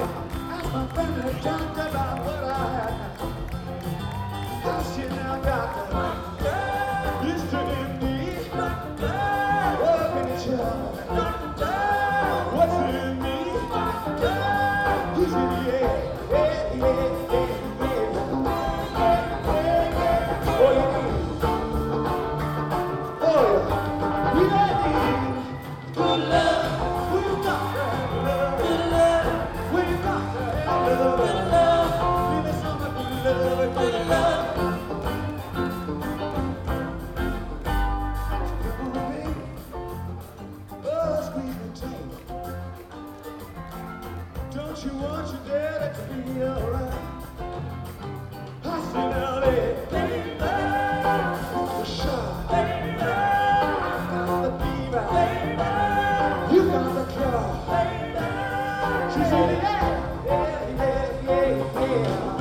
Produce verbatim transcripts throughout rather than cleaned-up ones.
Ask my friend who talked about what I had. How she now got the used to be me. What can you tell? What's in me? He's in the air. Yeah, yeah, yeah. Don't you want your daddy to be alright? I see now there, baby, the shot, baby, got the fever, baby, you got the cure, baby. She's in the air, yeah, yeah, yeah, yeah.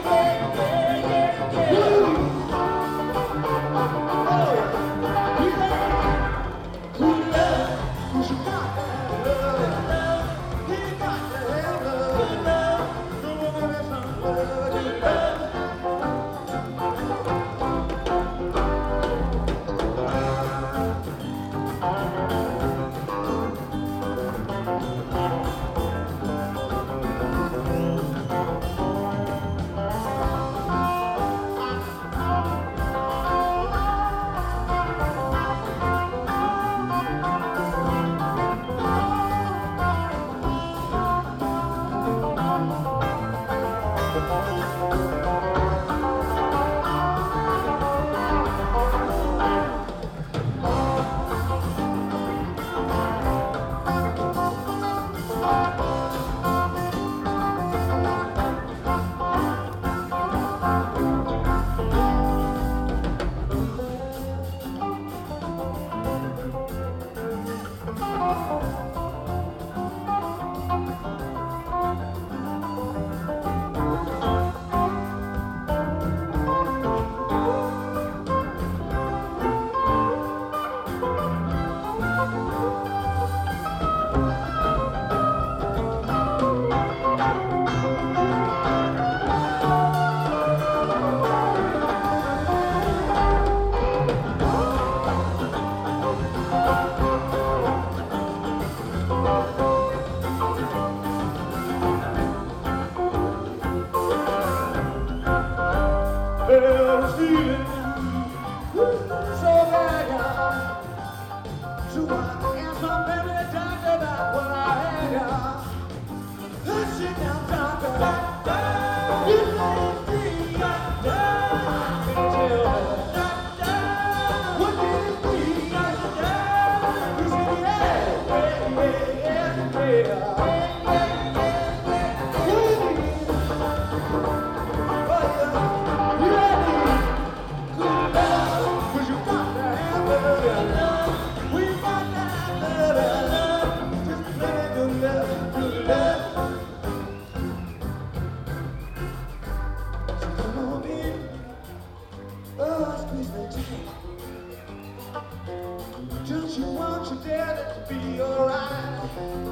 Don't you want your daddy to be alright?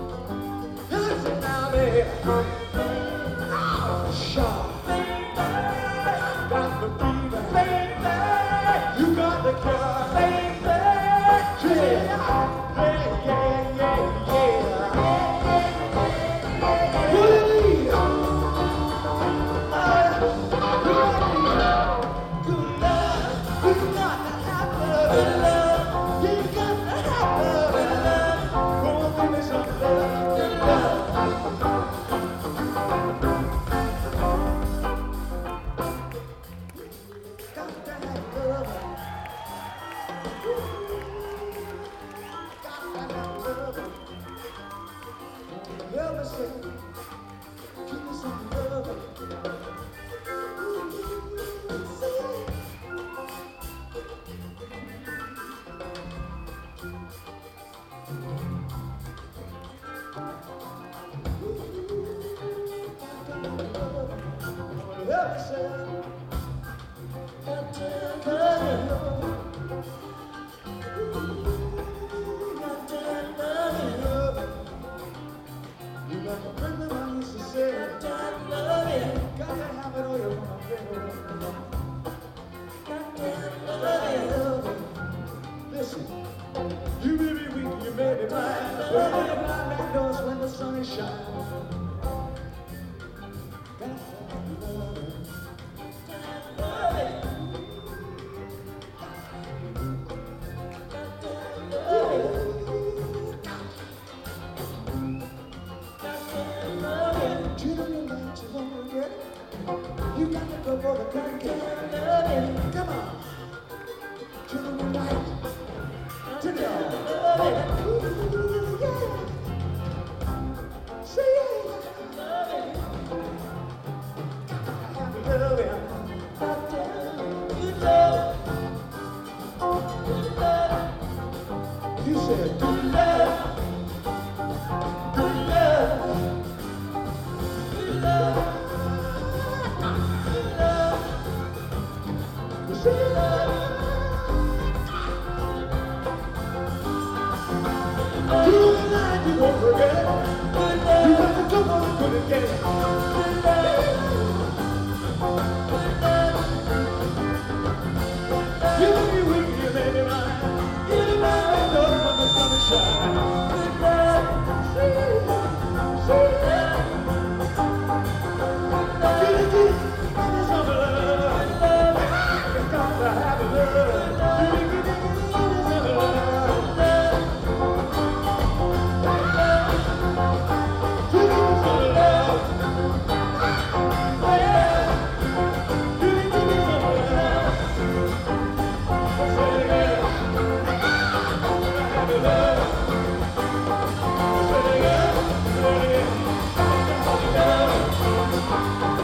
Cause it's now there. Oh, sure. Got the fever. You got the cure. Yeah, yeah, yeah, yeah, yeah. Really? Uh, really? Good love. You got to have love. You got to have love. Go on, give me some love. Got to have love. Help me say, give me some love. Help me say, and take care of you. You got to bring the money to say. Children that you wanna get it. You got to go for the kind of loving. Come on. Children right. Turn it on. Ooh, yeah. Say yeah. Loving. Happy loving. Good love. Good love. You said good love. You won't forget it. You got to come on, good and get it. You may be weak, you may be blind. You may not know when the sun is shining. Good love, sweet love, sweet love. Good and deep, and it's all love. You got to have a love. You can get it, it's all love. Love.